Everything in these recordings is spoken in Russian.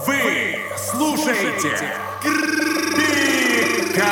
Вы слушаете Пикап.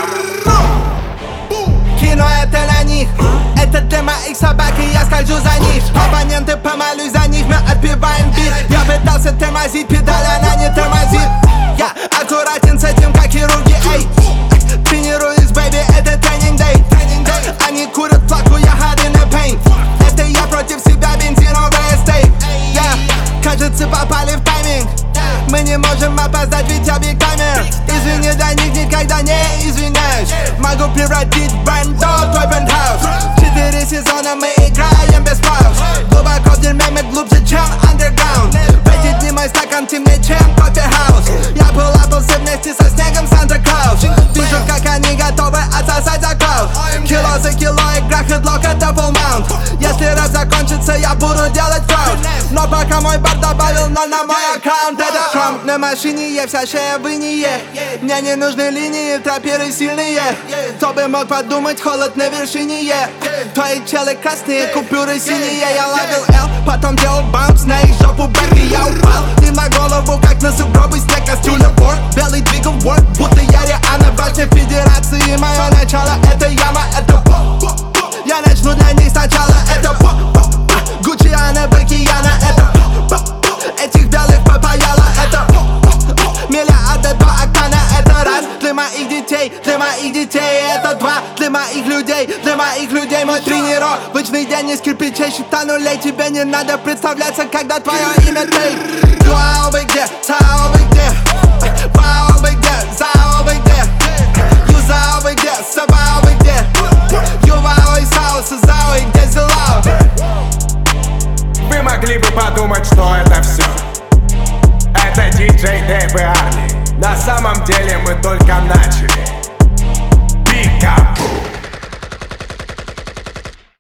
Кино это на них, это для моих собак, и я скольжу за них. Оппоненты, помолюсь за них, мы отбиваем бит. Я пытался тормозить, педаль, она не тормозит. Я аккуратен с этим, как хирурги, эй. Тренируюсь, бэйби, это тренинг-дэй. Они курят флаку, я hard in the pain. Это я против себя, бензин, стейк. Кажется, попали в тайминг. Мы не можем опоздать, ведь объект камер. Извини, для них никогда не извиняюсь. Могу превратить бандо в твой пентхаус. 4 сезона мы играем без пауз. Глубоко в дерьме мы глубже, чем underground. В эти дни мой стакан темнее, чем кофе-хаус. Я полапался вместе со снегом Санта-Клаус. Вижу, как они готовы отсосать за клауд. Кило за кило, игра хедлок, это full mount. Если рэп закончится, я буду делать крауд. Но пока мой бар добавил 0 на мой аккаунт. Это Трамп на машине, вся шея в инее. Мне не нужны линии, траперы сильные. Кто бы мог подумать, холод на вершине. Твои челы красные, купюры синие. Я ловил L, потом делал бампс на их жопу, бэби, я упал. Ты на голову, как на сугробы, снег, кастрюля, бор. Белый двигал work, будто я реально башня федерации. Мое начало, это яма, это я начну для них сначала, это Гуччи, Анна, Бакияна, это этих белых попаяло, это миллиарды, 2 октана, это раз. Для моих детей, это 2. Для моих людей, мой тренировочный день из кирпичей, счета нулей. Тебе не надо представляться, когда твое имя Тей. Юао бы где, Сао бы где, Бао бы где, Зао бы где, Юзао бы где, Сабао бы где, Ювао и Сао, Сазао и где Зелао. Вы могли бы подумать, что это все. Это диджей Дэйв и Арли. На самом деле мы только на